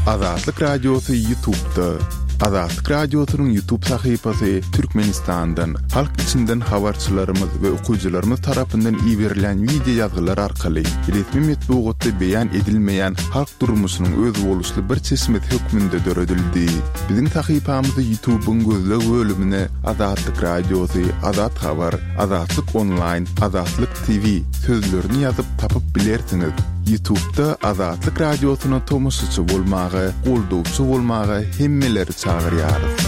Azatlyk Radyosu YouTube'da. Azatlyk Radyosu'nun YouTube sayfasy Türkmenistan'dan, halk içinden habarçylarymyz we okuwçylarymyz tarapyndan ýiberilen video ýazgylar arkaly resmi metbuatda beýan edilmeýän halk durmuşynyň öz boluşly bir çeşmet hökmünde döredildi. Biziň sayfamyzy YouTube'un gözleg bölümine Azatlyk Radyosu, Azat Habar, Azatlyk Online, Azatlyk TV sözlerini ýazyp tapyp bilersiňiz. YouTube'da Azatlyk Radyosu'na tomusçy bolmagy, goldowçy bolmagy hemmeleri çağırýarys.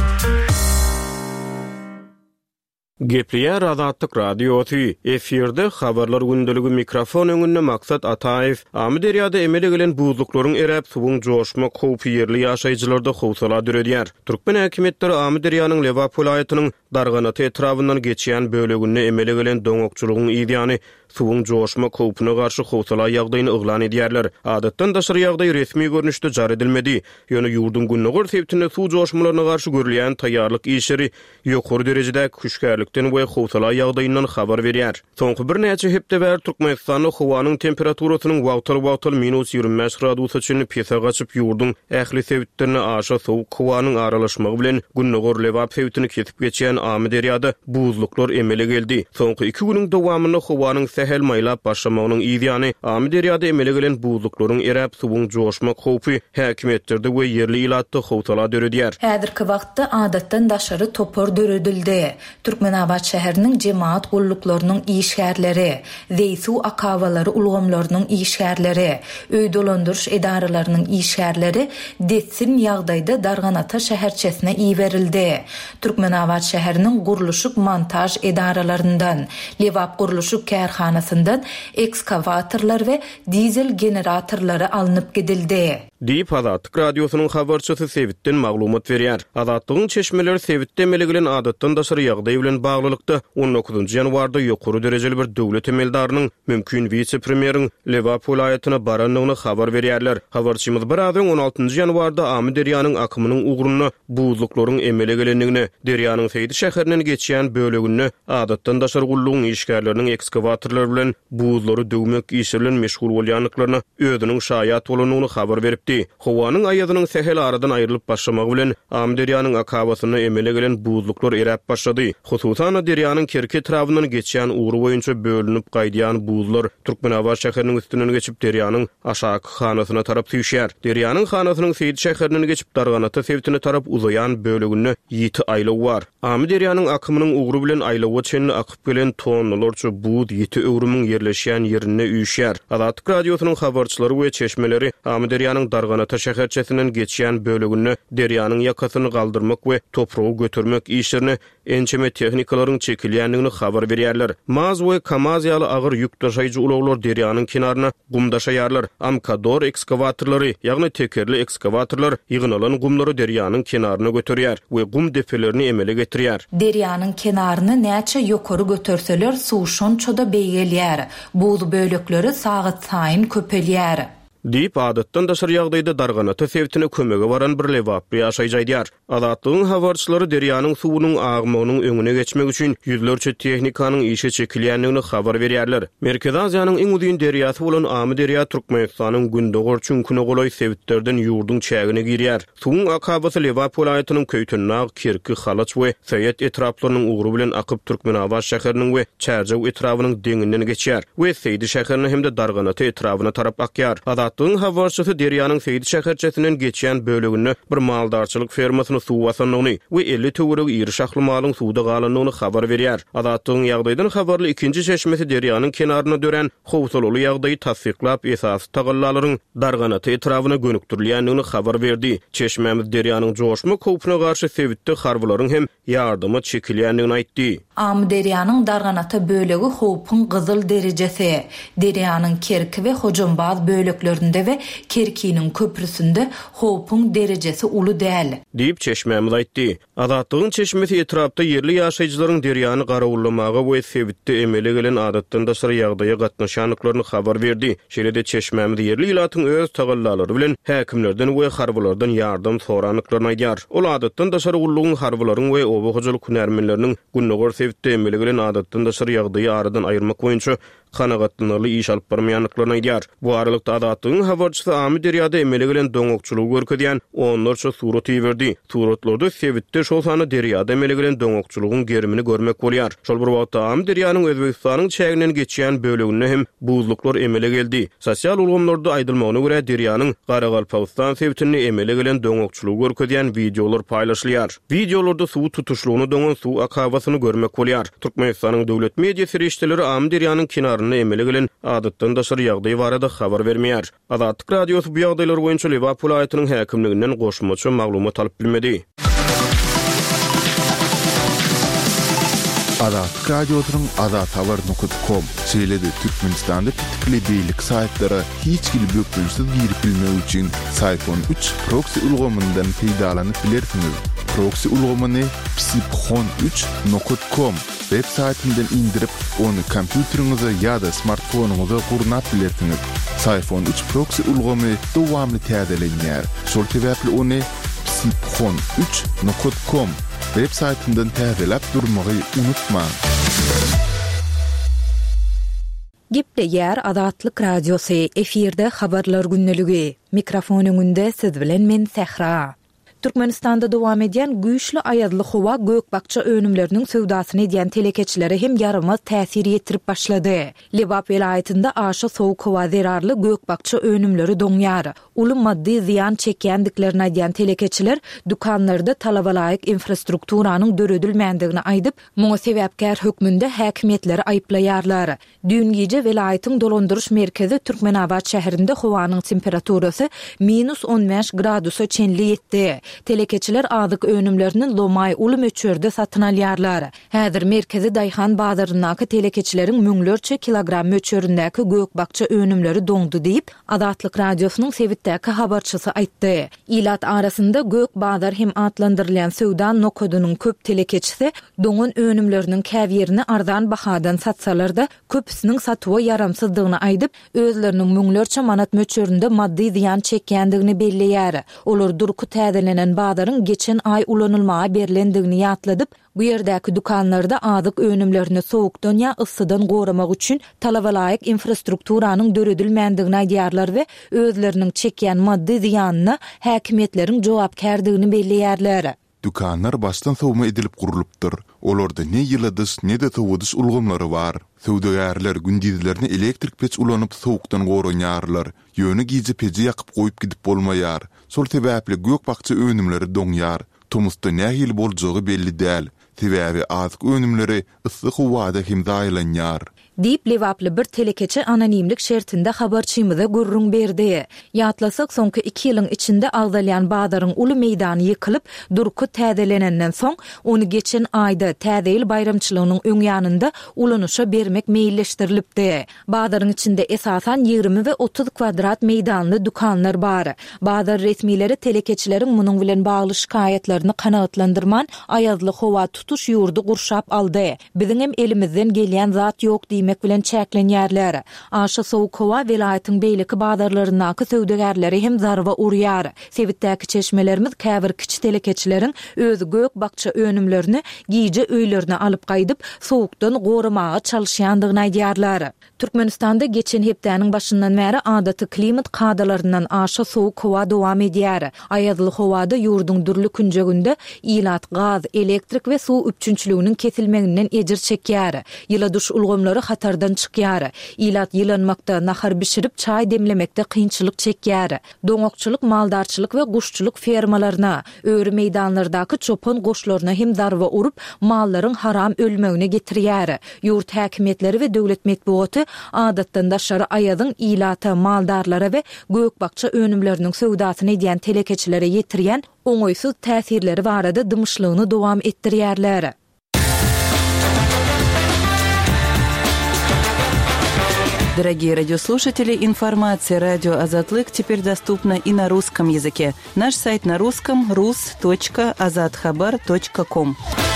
Gepliýär Azatlyk Radyosu. Efirde habarlar gündeligi mikrofon öňünde Maksat Ataev, amy derýada emele gelen buzluklaryň eräp suwuň joşma howpy ýerli ýaşaýjylarda howsala döredýär. Türkmen häkimetleri amy derýanyň Lewap vilayatynyň Darganaty etrafyndan geçýän böleginde emele gelen doňokçulugyň ýa-ni suwuň joşma howpyna garşy howsala ýagdaýyny yglan edýärler. Adatdan daşary ýagdaý resmi görnüşde jar edilmedi. Ýöne ýurdun günnägör sebäpine suw joşmalaryna garşy görülýän taýýarlyk işleri ýokary derejede küşgärlikden we howsala ýagdaýyndan habar berýär. Soňky bir näçe hepde bäri Türkmenistanyň howanyň temperaturasynyň wagtal -25 gradusa çyn pesa gaçyp ýurdun ähli sebäplerine aşa sowuk howanyň aralaşmagy bilen günnägör Lewap sebäpini kesip geçýän amy derýada buzluklar emele geldi. Soňky 2 güniň dowamynda howanyň sehel maýlap başlamagynyň ýa-ni amy derýada emele gelen buzluklaryň eräp suwuň joşma howpy häkimetlerde we ýerli ilatda howsala döredýär. Häzirki wagtda adatdan daşary topor döredildi. Türkmenabat şäheriniň jemaat gulluklarının işgärleri, Zeysu akavalary ulgamlarynyň işgärleri, öý dolandyryş edaralarynyň işgärleri detsin ýagdaýda Darganata şäherçesine iýberildi. Türkmenabat şäheriniň guruluşyk montaj edaralaryndan, Lewap guruluşyk kärhanasyndan ekskavatorlar we dizel generatorlary alınıp gidildi. Diýip Azatlyk Radyosu'nun habarçysy Sebitden maglumat berýär. Azatlygyň çeşmeleri Sebitde emele gelen adatdan daşary ýagdaý bilen baglylykda 19 ýanwarda ýokary derejeli bir döwlet emeldarynyň mümkin vice-premieriň Lewap vilayatyna baranlygyny habar berýärler. Habarçymyz biraden 16 ýanwarda amy derýanyň akymynyň ugruny buzluklaryň emele gelenligini, derýanyň Seydi şäherinden geçýän bölegini adatdan daşary gullugyň işgärleriniň ekskavatorlary bilen buzlary döwmek işi bilen meşgul bolýanlyklaryny özüniň şaýat bolanyny habar beripdi. Howanyň aýadynyň sehel aradan aýrylyp başlamagy bilen amy derýanyň akabasyny emele gelen buzluklar eräp başlady. Hususan derýanyň kerke etrafyndan geçýän ugru boýunça bölünip gaýdýan buzlar Türkmenabat şäheriniň üstünden geçip derýanyň aşaky hanasyna tarap süýşýär. Derýanyň hanasynyň Seydi şäherinden geçip Darganata sebäpine tarap uzayan böleginde 7 aýlaw bar. Amy derýanyň akymynyň ugru bilen aýlawa çenli akyp gelen tonnalarça buz 7 öwrümiň yerleşýän ýerine üýşýär. Azatlyk Radyosu'nun habarçylary we çeşmeleri amy derýanyň Darganata şäherçesinden geçýän böleginde derýanyň ýakasyny galdyrmak we topragy götürmek işlerini ençeme tehnikalaryň çekilýändigini habar berýärler. Maz we Kamaz ýaly agyr ýük taşaýjy ulaglar derýanyň kenaryna gum daşaýarlar. Amkador ekskavatorlary, ýagny tekerli ekskavatorlar ýygynalan gumlary derýanyň kenaryna götürýär we gum defelerini emele getirýär. Derýanyň kenaryny näçe ýokary götürseler suw şonçoda beýgelýär. Buz bölekleri sagat saýyn köpelýär. Diýip adatdan daşary ýagdaýda Darganata sebäpine kömege baran bir Lewap ýaşaýjydýar. Azatlygyň habarçylary derýanyň suwunyň agmagynyň öňüne geçmek üçin ýüzlerçe tehnikanyň işe çekilýändigini habar berýärler. Merkez Aziýanyň iň udyň derýasy bolan Amy derýa Türkmenistanyň gündägör çünküne golay sebäplerden ýurdun çägine girýär. Suwuň akabasy Lewap vilayatynyň Köýtünag, Kirki, Halaç we Seyet etraplarynyň ugru bilen akyp Türkmenabat şäheriniň we Çärjew etrawynyň deňinden geçýär we Seydi şäherine hem de Darganata etrawyna tarap akýar. Azatlygyň habarçysy derýanyň Seydi şäherçesinden geçýän böleginde bir maldarçylyk fermasyny suw basanlygyny we 50 töwereg ýeri şahly malyň suwda galanlygyny habar berýär. Azatlygyň ýagdaýdan habarly ikinji çeşmesi derýanyň kenaryna dören howsalaly ýagdaýy tasdiklap esasy tagallalaryň Darganata etrawyna gönükdirilýändigini habar berdi. Çeşmemiz derýanyň joşma howpyna garşy sebäpde harbalaryň hem ýardyma çekilýändigini aýtdy. Amy derýanyň Darganata bölegi howpyň gyzyl derejesi, derýanyň Kerki we Hojambaz böleklerinde we Kerkiniň köprüsinde howpyň derejesi uly däl. Diýip çeşmemiz aýtdy. Azatlygyň çeşmesi etrapda yerli ýaşaýjylaryň derýany garawullamagy we sebitde emele gelen adatdan daşary ýagdaýa gatnaşanlyklaryny habar berdi. Şeýle-de çeşmämiz yerli ýylatyň öz tagallalary bilen häkimlerden we harbylardan ýardam soranlyklaryny aýdýar. Ol adatdan daşary ullugyň harbalaryň we obagyjylyk hünärmenleriniň günnäger sebitde emele gelen adatdan daşary ýagdaýy aradan aýyrmak boýunça kanagatlanarly iş alyp barmaýanlyklaryny aýdýar. Bu aralykda adatlygyň habarçysy Amy derýada emele gelen doňokçulugy görkezýän onlarça surat ýerdi. Suratlarda sebitde şol sany derýada emele gelen doňokçulugyň gerimini görmek bolýar. Şol bir wagtda Amy derýanyň Özbegistanyň çäginden geçýän bölegine hem buzluklar emele geldi. Sosial ulgamlarda aýdylmagyna görä derýanyň Garagalpagstan sebitini emele gelen doňokçulugy görkezýän videolar paýlaşylýar. Videolarda suw tutuşlugyny doňan suw akabasyny görmek bolýar. Türkmenistanyň döwlet media serişdeleri Amy derýanyň kinarynda emele gelen adatdan daşary ýagdaý barada habar bermeýär. Azatlyk radiosu bu ýagdaýlar boýunça Liverpool aýatynyň häkimliginden goşmaça maglumat alyp bilmedi. Azatlyk radiosynyň azathabar.com şeýle-de Türkmenistanda tikli beýlik saýtlary hiç kim bökülsiz girip bilmek üçin Sayfon 3 proxy ulgamyndan peýdalanyp bilersiňiz. Proxy ulgamyny psiphon3.com web saytyndan indirip onu kompýuteriňize ýa-da smartfonuňyza gurnap bilersiňiz. Sayfon 3 proxy ulgamy dowamly täzelenýär. Şol sebäpli onu psiphon3.com web saytyndan täzelep durmagy unutmaň. Gepleýär Azatlyk radiosu efirde habarlar günneligi. Mikrofonuňynda siz bilen men Sehra. Türkmenistanda dowam edýän güýçli aýadly howa gökbakça önümleriniň sowdasyny edýän telekeçilere hem ýarymaz täsir ýetirip başlady. Liwap welaýatynda aşy sowuk howa zerarly gökbakça önümleri doňýar. Uly maddi ziýan çekýändiklerini aýdýan telekeçiler dukanlarda talabalaýyk infrastrukturanyň döredilmändigini aýdyp, muňa sebäpkär hökmünde häkimetleri aýplaýarlar. Dün gece welaýatyň dolandyryş merkezi Türkmenabad şäherinde howanyň temperaturasy -15 gradusa çenli ýetdi. Telekeçiler azyk önümlerinin lomay uly möçürde satyn alýarlar. Häzir merkezi Daýhan bazarynaky telekeçileriň müňlerçe kilogram möçüründäki gökbakça önümleri doňdy diýip Azatlyk radiosynyň sebitdäki habarçysy aýtdy. Ilat arasynda gök bazar hem atlandyrylýan sowda nokodunyň köp telekeçisi doňun önümleriniň käwierini arzan bahadan satsalar-da köpüsiniň satywa yaramsızdygyny aýdyp, özleriniň müňlerçe manat möçüründe maddi ziýan çekýändigini belleýär. Olar durky täzelenen bazarın geçen ay ulanylmaga berilendigini ýatladyp, bu ýerdäki dukanlarda azyk önümlerini sowukdan ýa yssydan goramak üçin talabalaýyk infrastrukturanyň döredilmändigini aýdýarlar we özleriniň çekýän maddi ziýanyna häkimetleriň jogapkärdigini belleýärler. Dukanlar baştan sowma edilip gurulypdyr. Olarda ne ýyladys, ne de sowudys ulgamlary bar. Sowdagärler gündizlerini elektrik peç ulanyp sowukdan goranýarlar. Ýöne giýje peji ýakyp goýup gidip bolmaýar. Şol sebäpli gökbakça önümleri doňýar. Tomusda nähil boljagy belli däl. Sebäbi azyk önümleri yssyk howada hem daýlanýar. Dip Liwaply bir telekeçi anonimlik şertinde habarçymyza gurrun berdi. Ýatlasak soňky 2 ýylyň içinde agdalýan bazaryň uly meýdany ýykylyp, durky täzelenenden soň onu geçen aýda täzeýil bayramçylygynyň öňýanynda ulanışa bermek meýilleşdirilipdi. Bazaryň içinde esasan 20 we 30 kvadrat meýdanly dukanlar bar. Bazar resmileri telekeçileriň munyň bilen bagly şikaýetlerini kanagatlandyrman aýazly howa tutuş ýurdy gurşap aldy. Biziň hem elimizden gelýän zat ýok diýmek bilen çäklenýärler. Aşy sowuk howa welaýatyň beýleki bazarlarynaky sowdagärleri hem zarwa urýar. Sebitdäki çeşmelerimiz käbir kiçi telekeçileriň öz gök bakça önümlerini giýje öýlerine alyp gaýdyp sowukdan goramaga çalyşýandygyny aýdýarlar. Türkmenistanda geçen hepdäniň başyndan bäri adaty klimat kadalaryndan aşy sowuk howa dowam edýär. Aýazly howada ýurduň dürli künjeginde ilat, gaz, elektrik we suw üpçünçliginiň kesilmeginden ejir çekýär. Ýyla duş ulgamlary hatardan çykýar. Ilat ýylanmakda, nahar bişirip çay demlemekde kynçylyk çekýär. Doňokçylyk, maldarçylyk we guşçylyk fermalaryna, öýri meýdanlardaky çopon goşlaryna hem zarwa urup mallaryň haram ölmegine getirýär. Ýurt häkimetleri we döwlet medeniýeti adatdan daşary aýadyň ilata, maldarlara we gökbakça önümleriniň sowdasyny edýän telekeçilere ýetirýän oňoýsuz täsirleri barada dymyşlygyny dowam etdirýärler. Дорогие радиослушатели, информация «Радио Азатлык» теперь доступна и на русском языке. Наш сайт на русском rus.azadkhabar.com.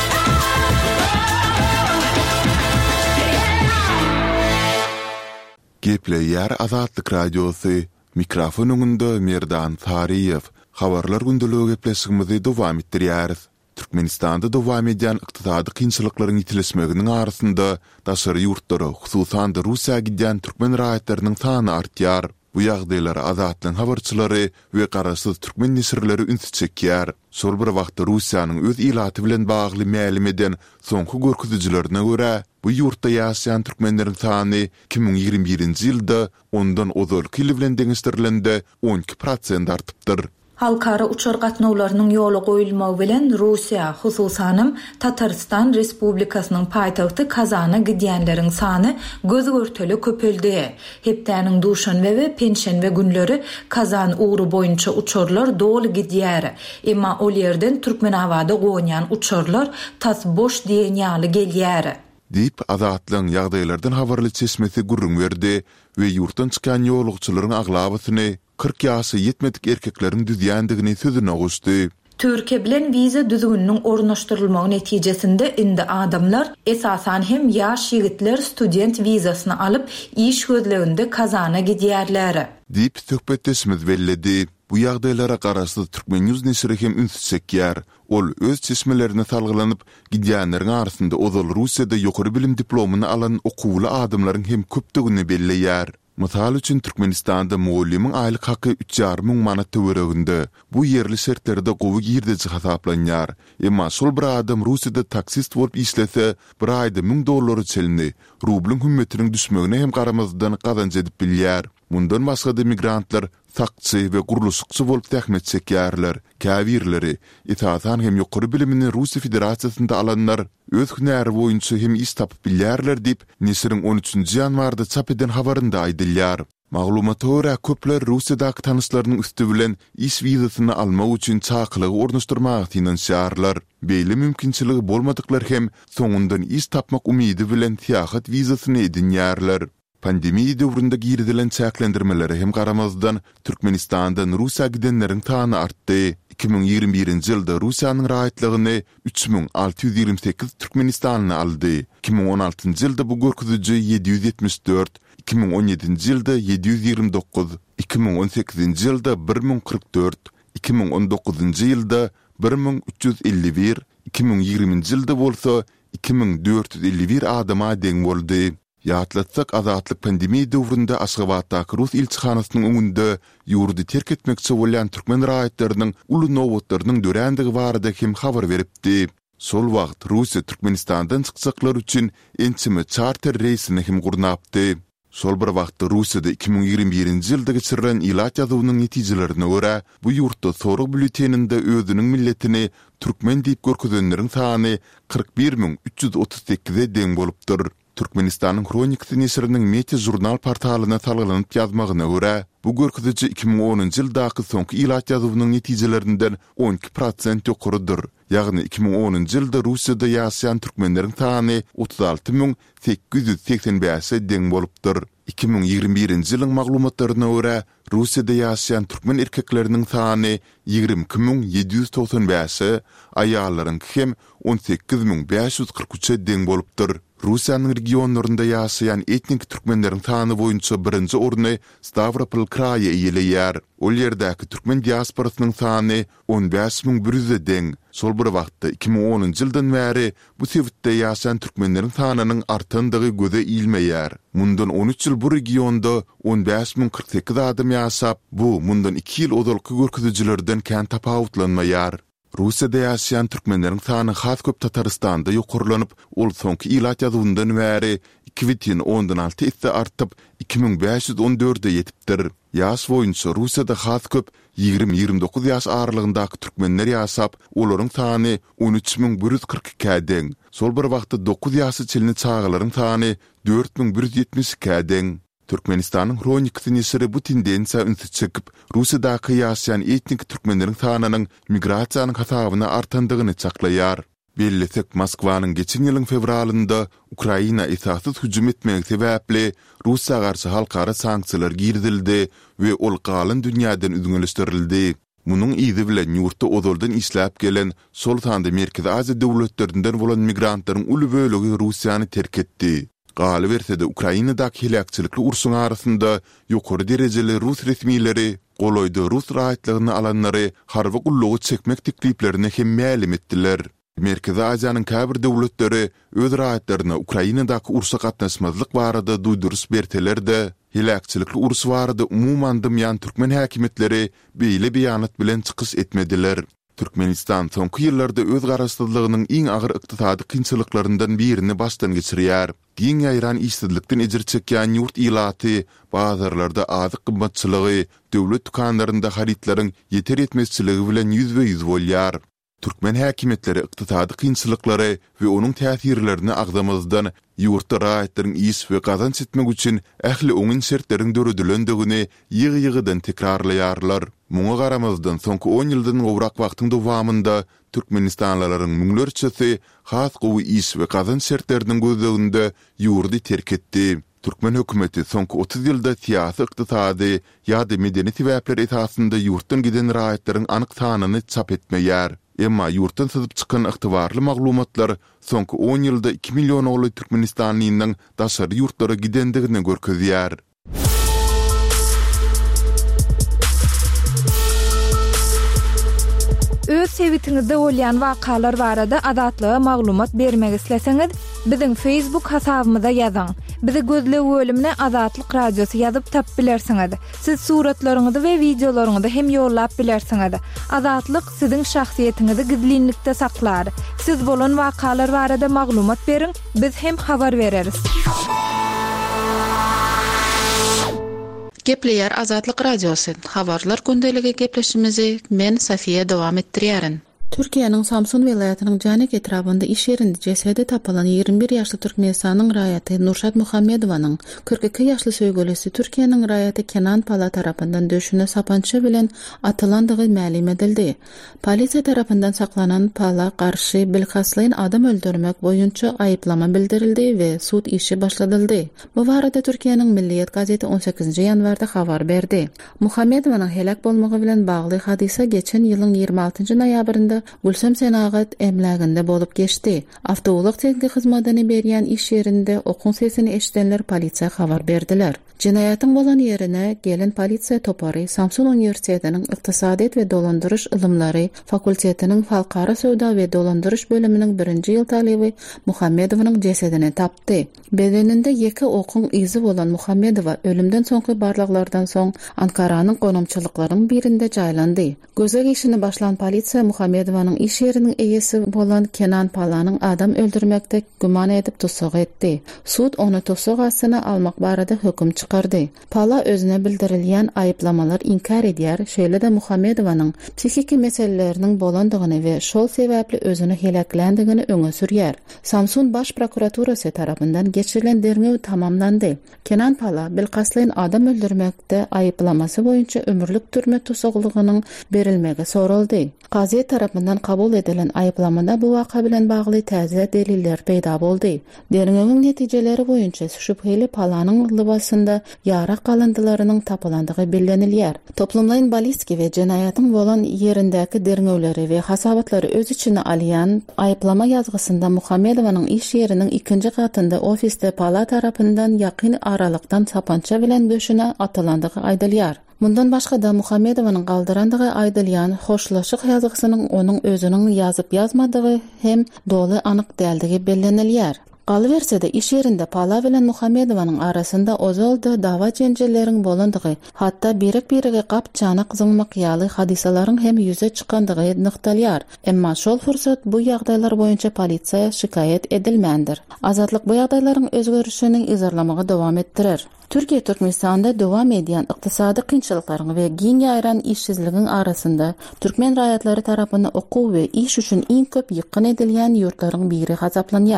Gepleýär Azatlyk Radiosy mikrofonunda Merdan Tariýew. Habarlar gündəligi gepleşigimizi dowam etdirýäris. Türkmenistanda dowam edýän ykdysady kynçylyklaryň ýitilmeginiň arasynda daşary ýurtlara, hususan da Russiýa gidýän türkmen raýatlarynyň sany artýar. Bu ýagdaýlar azatlyň habarçylary we garaşsyz türkmen nesirleri üns çekýär. Şol bir wagtda Russiýanyň öz ilaty bilen bagly mälim eden soňky görkezijlerine görä, bu ýurtda ýaşaýan türkmenleriň sany 2021-nji ýylda ondan ozal kili bilen deňişdirilende 12% artypdyr. Halkara uçar gatnawlarynyň ýoly goýulmagy bilen Russiýa, hususanym Tatarstan Respublikasynyň paýtagty Kazana gidýänleriň sany göz görteli köpeldi. Hepdäniň duşanbe we penşenbe günleri Kazan ugry boýunça uçarlar dolu gidýär. Emma ol ýerden Türkmen awada goýan uçarlar tas boş diýen ýaly gelýär. Dip azatlyň ýagdaýlardan habarly çeşmesi gurrun berdi we ýurtdan çykan ýolugçylaryň aglabasyny 40 ýaşy ýetmedik erkeklerin düzýändigini sözüne goşdy. Türkiýe bilen wiza düzgünniň ornaşdyrylmagy netijesinde indi adamlar esasan hem ýaş ýigitler student wizasyny alyp iş gözleginde Kazana gidýärler. Dip söhbetleşimiz belledi. Bu ýagdaýlara garaşly Türkmen News nesiri hem üns çekýär. Ol öz çeşmelerine salgylanyp gidýänleriň arasynda ozal Russiýada ýokary bilim diplomuny alan okuwly adamlaryň hem köpdigini belleýär. Mysal üçin Türkmenistanda muallimiň aýlyk haky 3,5 manat töwereginde. Bu ýerli şertlerde gowy girdici hasaplanýar. Emma şol bir adam Russiýada taksist bolup işlese, bir aýda $1000 çelini, rublun hümmetiniň düşmegine hem garamazdan gazanç edip bilýär. Mundan başga da migrantlar sakçy we guruluşçy bolup tähmet çekýärler. Käwirleri, itaatan hem ýokary bilimini Russiýa Federasiýasynda alanlar öz hünäri boýunça hem iş tapyp bilýärler diýip nesiriň 13-nji ýanwarda çap eden habarynda aýdylýar. Maglumata görä köpler Russiýadaky tanyşlarynyň üstü bilen iş wizasyny almak üçin çakylygy ornaşdyrmagy tinanşýarlar. Beýle mümkinçiligi bolmadyklar hem soňundan iş tapmak umydy bilen tiýahat wizasyny edinýärler. Pandemiýa döwründe girdilen çäklendirmeleri hem garamazdan Türkmenistandan Russiýa gidenleriň sany artdy. 2021-nji ýylda Russiýanyň raýatlygyny 3628 Türkmenistanyny aldy. 2016-njy ýylda bu görkeziji 774, 2017-nji ýylda 729, 2018-nji ýylda 1044, 2019-njy ýylda 1351, 2020-nji ýylda bolsa 2451 adama deň boldy. Ýatlatsak azatlyk pandemiýa döwründe Aşgabatdaky Rus ilçihanasynyň öňünde ýurdy terk etmekçi bolan türkmen raýatlarynyň uly nowatlarynyň dörendigi barada kim habar beripdi. Şol wagt Russiýa Türkmenistandan çykjaklar üçin ençime charter reýsini hem gurnapdy. Şol bir wagtda Russiýada 2021-nji ýylda geçirilen ilaç ýazywynyň netijelerine görä, bu ýurtda sorag bülteninde özüniň milletini türkmen diýip görkezenleriň sany 41338-e deň bolupdyr. Türkmenistanyň Kronikasy nesiriniň Mete jurnal portalyna salgylanyp ýazmagyna görä, bu görkeziji 2010-njy ýyldaky soňky ilaç ýazywynyň netijelerinden 12% ýokarydyr. Ýagny 2010-njy ýylda Russiýada ýaşaýan türkmenleriň sany 36885-e deň bolupdyr. 2021-nji ýylyň maglumatlaryna görä, Russiýada ýaşaýan türkmen erkekleriniň sany 20795-e, aýallaryň hem 18543-e deň bolupdyr. Russiýanyň regionlarynda ýaşaýan etnik türkmenleriň sany boýunça birinji orny Stavropol kraýy eýeleýär. Ol ýerdäki türkmen diasporasynyň sany 15100-e deň. Şol bir wagtda 2010-njy ýyldan bäri bu sebäpde ýaşaýan türkmenleriň sanynyň artandygy göze ilmeýär. Mundan 13 ýyl bu regionda 15048 adam ýaşap, bu mundan 2 ýyl ozalky görkezijilerden kän tapawutlanmaýar. Russiýada ýaşaýan türkmenleriň sany has köp Tatarstanda ýokurlanyp, ol soňky ilaç ýazywyndan bäri 2016 ise artyp 2514-e ýetipdir. Ýaş boýunça Russiýada has köp 20-29 ýaş aralygyndaky türkmenler ýaşap, olaryň sany 13142 deň. Şol bir wagtda 9 ýaşy çelini çağalaryň sany 4172 deň. Türkmenistanyň Kronikasy nesiri bu tendensiýa üns çekip, Russiýadaky ýaşaýan etnik türkmenleriň sanynyň migrasiýanyň hasabyna artandygyny çaklaýar. Bellisek Moskwanyň geçen ýylyň fevralynda Ukraina esassız hüjüm etmegi sebäpli Russiýa garşy halkara sanksiýalar girdildi we ol galyn dünýäden üzgünleşdirildi. Munyň izi bilen ýurtda ozaldan işläp gelen sol tanda Merkezi Aziýa döwletlerinden bolan migrantlaryň uly bölegi Russiýany terk etdi. Galy bersede Ukrainadaky hilakçylykly urşuň arasynda ýokary derejeli Rus resmiýleri goloýda Rus rahatlygyny alanlary harby gullugy çekmek tekliplerini hem mälim etdiler. Merkezi Aziýanyň käbir döwletleri öz rahatlaryna Ukrainadaky urşa gatnaşmazlyk barada duýdurys berteler-de, hilakçylykly urş barada umumyň dymyan türkmen häkimetleri beýle beýanat bilen çykyş etmediler. Türkmenistan soňky ýyllarda öz garaşsyzlygynyň iň agyr ykdysady kynçylyklaryndan birini başdan geçirýär. Giň ýaýran işsizlikden ejir çekýän ýurt ilaty, bazarlarda azyk gymmatçylygy, döwlet dukanlarynda haritlaryň ýeter etmezçiligi bilen ýüzbe-ýüz bolýar. Türkmen häkimetleri ykdysady kynçylyklary we onuň täsirlerini agdamazdan ýurtda rahatlaryň iş we gazanç etmek üçin ähli oňun şertleriniň döredilendigini ýygy-ýygydan tekrarlaýarlar. Muňa garamazdan soňky 10 ýyldan gowrak wagtyň dowamında Türkmenistanlylaryň müňlerçesi has gowy iş we gazanç şertleriniň gözleginde ýurdy terk etdi. Türkmen hökümeti soňky 30 ýylda siýasy, ykdysady ýa-da medeni sebäpler esasında ýurtdan giden rahatlaryň anyk sanyny çap etmeýär. Emma ýurtdan syzyp çykan ygtybarly maglumatlar soňky 10 ýylda 2 million ogly Türkmenistanlynyň daşary ýurtlara gidendigini görkezýär. Öz sebitiňizde bolýan wakalar barada adatlyga maglumat bermek isleseňiz, biziň Facebook hasabymyza ýazyň. Bizi gözlep bölümine Azatlyk Radiosu ýazyp tap bilersiňiz. Siz suratlaryňyzy we videolaryňyzy hem ýollap bilersiňiz. Azatlyk siziň şahsiýetiňizi gizlinlikde saklar. Siz bolan wakalar barada maglumat beriň, biz hem habar bereriz. Gepleýär Azatlyk Radiosu. Habarlar gündeligi gepleşimizi men Safiýe dowam etdirýärin. Türkiýanyň Samsun vilayatynyň Janik etrabynda iş ýerinde jesedi tapalan 21 ýaşly Türkmenistanyň raýaty Nurşat Muhammedowanyň 42 ýaşly söýgelisi Türkiýanyň raýaty Kenan Pala tarapyndan döşüne sapança bilen atylandygy ma'lum edildi. Polisiýa tarapyndan saklanan Pala garşy bilhaslaýyn adam öldürmek boýunça aýyplama bildirildi we sud işi başladyldy. Bu barada Türkiýanyň Milliýet gazeti 18 ýanwarda habar berdi. Muhammedowanyň helak bolmagy bilen bagly hadisa geçen ýylyň 26 noýabrynda Gülsem Senagat emläginde bolup geçti. Awtowuluk texnik hyzmatyny berýän iş ýerinde okun sesini eşitenler polisiýa habar berdiler. Cinayatyň bolan ýerine gelen polisiýa topary Samsun Uniwersitetiniň Ykdysadyýat we dolandyryş ilmlary fakultetiniň Halkara söwda we dolandyryş bölüminiň 1-nji ýyl talibi Muhammedowynyň jesedini tapdy. Bedeninde 2 okun izi bolan Muhammedowa ölümden soňky barlyklardan soň Ankaranyň konumçylyklarynyň birinde jaýlandy. Göze geçini başlan polisiýa Muhammedowanyň iş ýeriniň eýesi bolan Kenan Palanyň adam öldürmekde güman edip tutsak etdi. Sud onu tutsak astyna almak barada höküm çıkardy. Pala özüne bildirilýän aýyplamalar inkar edýär, şeýle-de Muhammedowanyň psihiki meseleleriniň bolandygyny we şol sebäpli özüni helaklandygyny öňe sürýär. Samsun baş prokuraturasy tarapyndan geçirilen derňew tamamlandy. Kenan Pala bilhaslaýyn adam öldürmekde aýyplamasy boýunça ömürlük türme tutsaklygynyň berilmegi soruldy. Qazy tarapyndan kabul edilen aýyplamada bu waka bilen bagly täze deliller peýda boldy. Derňewiň netijeleri boýunça şüpheli Palanyň libasynda ýara galyndylarynyň tapylandygy billenilýär. Toplumlaryň balistik we jenayatyň bolan ýerindäki derňewleri we hasabatlary öz içine alýan aýyplama ýazgysynda Muhammedowanyň iş ýeriniň 2-nji gatynda ofiste Pala tarapyndan ýakyn aralykdan sapança bilen döşüne atylandygy aýdylýar. Bundan başga da Muhammedowanyň galdyrandygy aýdylýan hoşlaşyk ýazgysynyň onuň özüniň ýazyp ýazmadygy hem doly anyk däldigi bellenilýär. Galybersede iş ýerinde Pala bilen Muhammedowanyň arasynda ozalda dawa jenjelleriň bolandygy, hatda birek-birege gap jana gyzynmak ýaly hadisalaryň hem ýüze çykandygy nykdalýar. Emma şol fursat bu ýagdaýlar boýunça polisiýa şikayet edilmändir. Azatlyk bu ýagdaýlaryň özgörüşini izarlamagy dowam etdirer. Türkiýe Türkmenistanda dowam edýän ykdysady kynçylyklaryň we giň ýaýran işsizligiň arasynda türkmen raýatlary tarapyndan okuw we iş üçin iň köp ýykyn edilýän ýurtlaryň biri hasaplanýar.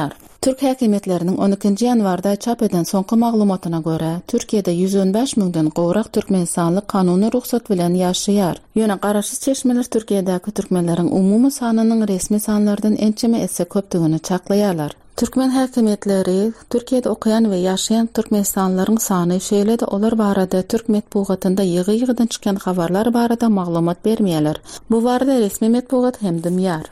Türk häkimetleriniň 12-nji ýanwarda çap eden soňky maglumatyna görä, Türkiýede 115 000-den gowrak türkmensanlyk kanuny ruhsat bilen ýaşaýar. Ýöne garaşsız çeşmeler Türkiýedäki türkmenleriň umumy sanynyň resmi sanlardan ençeme etse köpdigini çaklaýarlar. Türkmen häkimetleri Türkiýede okuyan we ýaşaýan türkmensanlaryň sany şeýle-de olar barada Türk medpugatynda ýygy-ýygydan çykan habarlar barada maglumat bermeýärler. Bu barada resmi medpugat hem dümýär.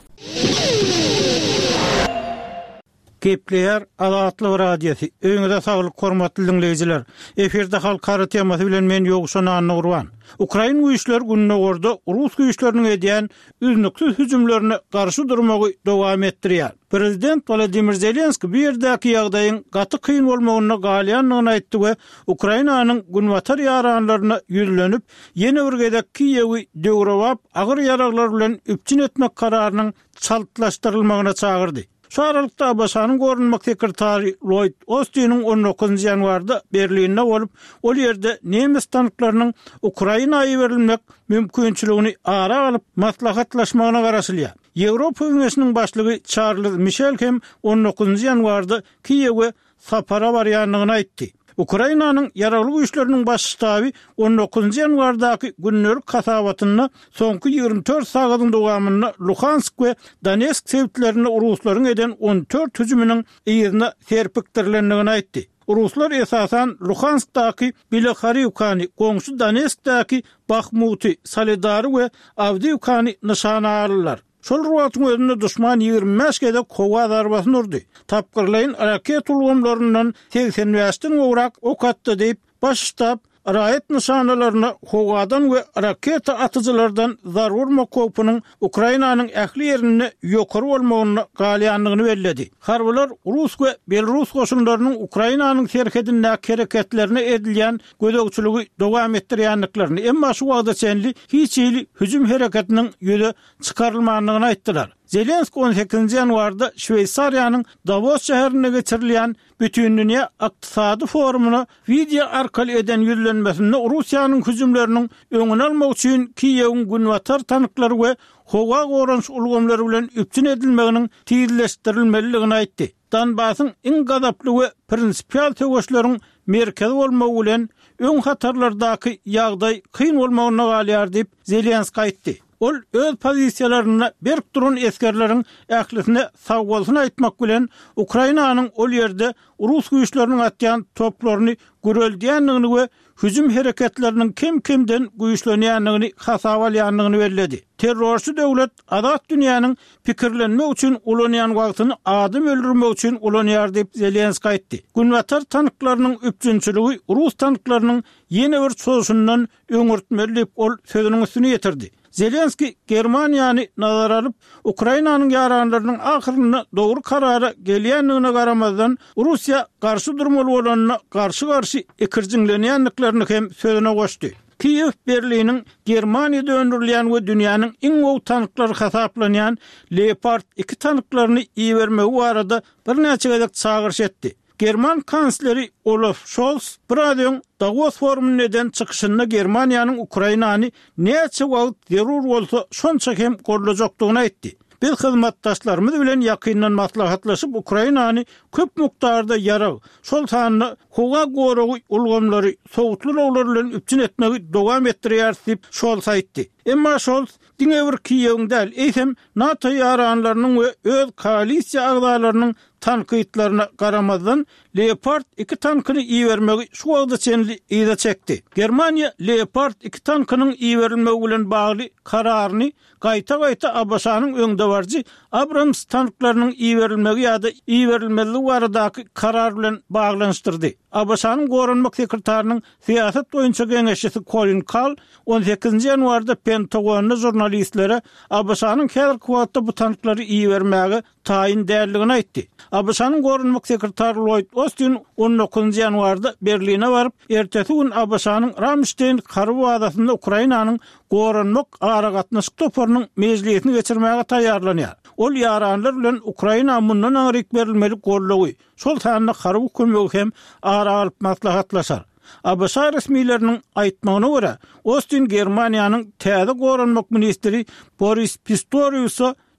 Gepleýär Azatlyk radiosi. Öňüňizde saglyk hormatly dinleýijiler. Eferde halkara temasy bilen men ýoguşan Anna Urban. Ukraina güýçleri gününe gorda Rus güýçleriniň edýän üznüksiz hüjümlerini garşy durmagy dowam etdirýär. Prezident Volodymyr Zelenski bir ýerdäki ýagdaýyň gaty kyn bolmagyna galýanlygyny aýtdy we Ukrainanyň günwatar ýaranlaryna ýüzlenip, ýene bir gedek Kiýewi döwrewap agyr ýaraglar bilen üpçün etmek kararynyň çaltlaşdyrylmagyna çagyrdy. Şu aralykda Abaşanyň gorunmak sekretary Lloyd Austin'in 19-njy ýanwarda Berlinde bolup, ol ýerde nemes tanklarynyň Ukrainaýa berilmek mümkinçiligini ara alyp maslahatlaşmagyna garaşylýar. Ýewropa Üniversitesiniň başlygy Charles Michel hem 19-njy ýanwarda Kiýewe sapara barýanlygyny aýtdy. Ukrainanyň ýaragly güýçleriniň baş ştaby 19-njy ýanwardaky günlük kasabatyny soňky 24 sagatyň dowamyny Luhansk we Donetsk sewtlerini Ruslaryň eden 14 hüjüminiň ýerine serpikdirlendigini aýtdy. Ruslar esasan Luhanskdaky Bilekhariivkany, goňşy Donetskdaky Bakhmuty, Solidary we Avdiivkany nyşana alýarlar. Şol ruwatyň özünde düşman 25 gedek kowa darbasyny urdy. Tapgyrlaýyn raket ulgamlaryndan 85-den gowrak ok atdy diýip baş ştab raýat nyşanalaryny howadan we raketa atyjylardan zarur mokopynyň Ukrainanyň ähli ýerini ýokary bolmagyny galýanlygyny bellädi. Harbylar Rus we Belarus goşunlarynyň Ukrainanyň serkedindäki hereketlerini edilýän gödökçüligi dowam etdirýänliklaryny, emma şu wagtda çenli hiç ýyly hüjüm hereketiniň ýöne çykarylmagyny aýtdylar. Zelenski 18-nji ýanwarda Şweýsariýanyň Davos şäherine geçirilýän bütün dünýä ykdysady forumuny video arkaly eden ýüzlenmesinde Russiýanyň hüjümleriniň öňüni almak üçin Kiýewiň günwatar tanklary we howa goranç ulgamlary bilen üpçün edilmeginiň tizleşdirilmeliligini aýtdy. Donbasyň iň gazaply we prinsipial töweşleriň merkezi bolmagy bilen öň hatarlardaky ýagdaý kyn bolmagyna galýar diýip Zelenski aýtdy. Ol öz pozisiýalaryna berk duran eskerleriň ählisine sag bolsun aýtmak bilen Ukrainanyň ol ýerde Rus güýçleriniň atýan toplaryny göreldýänligini we hüjüm hereketleriniň kim-kimden güýçlenýänligini hasaba alýanlygyny bellädi. Terrorçy döwlet azat dünýäniň pikirlenmek üçin ulanýan wagtyny adam öldürmek üçin ulanýar diýip Zelenski aýtdy. Günwatar tanklarynyň üpçünçiligi Rus tanklarynyň ýene bir soşundan öňürtmeli diýip ol sözüniň üstüne ýetirdi. Zelenski Germaniýany nazara alyp Ukrainanyň ýaranlarynyň ahyryny dogry karara gelýänligine garamazdan Russiýa garşy durmaly bolanyna garşy ikirjiňlenýänliklaryny hem sözüne goşdy. Kiýew Berliniň Germaniýada öndürilýän we dünýäniň iň gowy tanklary hasaplanýan Leopard 2 tanklaryny iýermegi barada bir näçe gezek çagyrş etdi. German kansleri Olaf Scholz Bradyon Davos forumunun eden çıkışında Germaniýanyň Ukrainany näçe wagt zerur bolsa şonça hem gorulajakdygyny aýtdy. Biz hyzmatdaşlarymyz bilen ýakyndan maslahatlaşyp Ukrainany köp mukdarda ýarag, şol sanyny howa goragy ulgamlary sowutly rowlar bilen üpçün etmegi dowam etdirýär diýip Scholz aýtdy. Emma Scholz diňe bir Kiýewden eýsem NATO ýaranlarynyň we öz koalisiýa agzalarynyň tankytlaryna garamazdan Leopard 2 tankyny iýermegi şu wagtda çenli ýa çekdi. Germaniýa Leopard 2 tankynyň iýerilmegi bilen bagly kararyny gaýta-gaýta Abaşanyň öňünde barjy Abrams tanklarynyň iýerilmegi ýa-da iýerilmeli baradaky karar bilen baglanyşdyrdy. Abaşanyň gorunmak sekretärining siýasat boýunça geňeşçisi Colin Kahl 18-nji ýanwarda Pentagonyň jurnalistlere Abaşanyň häzirki wagtda bu tanklary iýermegi taýin däldigini aýtdy. Abaşanyň gorunmak sekretary Lloyd Austin 19-njy ýanwarda Berline baryp, ertesi gün Abaşanyň Ramstein karby wadasynda Ukrainanyň gorunmak aragatnaşyk toparynyň mejlisini geçirmäge taýýarlanýar. Ol ýaranlar bilen Ukraina mundan aňryk berilmeli gorlugy, şol sanyny karby kömegi hem ara alyp maslahatlaşar. ABC resmiýetleriniň aýtmagyna görä, Austin Germaniýanyň täze gorunmak ministri Boris Pistorius'a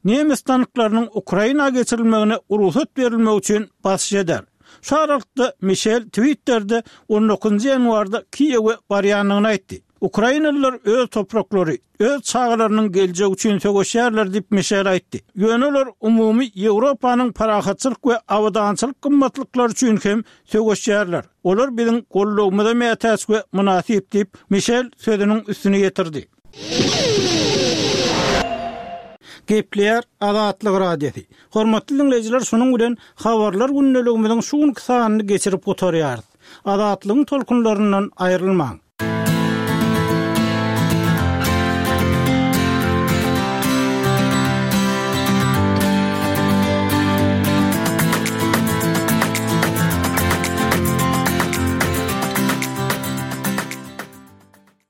Nemes tanıklarynyň Ukraina geçirilmegine ruhsat berilmek üçin basyş eder. Şu aralıkta Michel Twitter'de 19 ýanwarda Kiýew'e barýanyny aýtdy. Ukrainalılar öz topraklary, öz çağlarının geljegi üçin sögüşýärler diýip Michel aýtdy. Ýöneler umumy Ýewropanyň parahatçylyk we awdançylyk gymmatlyklary üçin hem sögüşýärler. Olar biziň gollugymyza mätäs we münasip diýip Michel sözüniň üstüne getirdi. Gepleýär Azatlyk radiosi. Hormatly dinleýijiler, şunuň bilen habarlar günneligimiziň şuň kysanyny geçirip gotarýarys. Azatlygyň tolkunlaryndan aýrylmaň.